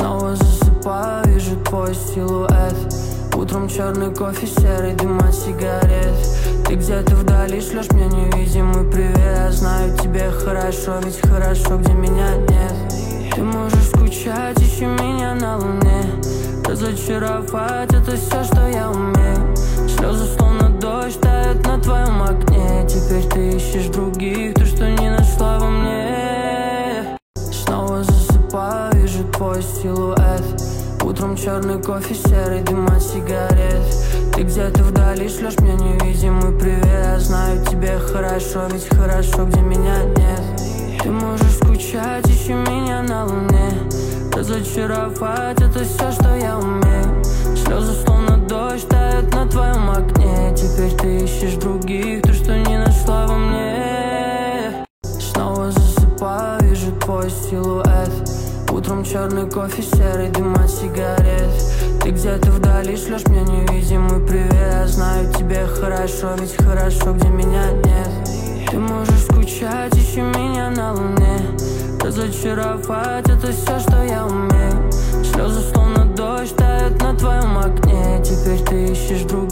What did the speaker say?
Снова засыпаю, вижу твой силуэт. Утром черный кофе, серый дым от сигарет. Ты где-то вдали шлешь мне невидимый привет. Знаю, тебе хорошо, ведь хорошо, где меня нет. Ты можешь скучать, ищи меня на луне. Разочаровать — это все, что я умею. Слезы словно дождь тают на твоем окне. Теперь ты ищешь других, то, что не нашла во мне. Снова засыпаю, вижу твой силуэт. Утром черный кофе, серый дым от сигарет. Ты где-то вдали шлешь мне невидимый привет. Знаю, тебе хорошо, ведь хорошо, где меня нет. Ты можешь скучать, ищи меня на луне. Разочаровать — это все, что я умею. Слезы словно дождь тают на твоем окне. Теперь ты ищешь других, то, что не нашла во мне. Снова засыпаю, вижу твой силуэт. Утром черный кофе, серый дым от сигарет. Ты где-то вдали шлешь мне невидимый привет. Знаю, тебе хорошо, ведь хорошо, где меня нет. Ты можешь скучать, ищи меня на луне. Разочаровать — это все, что я умею. Слезы словно дождь тают на твоем окне. Теперь ты ищешь других.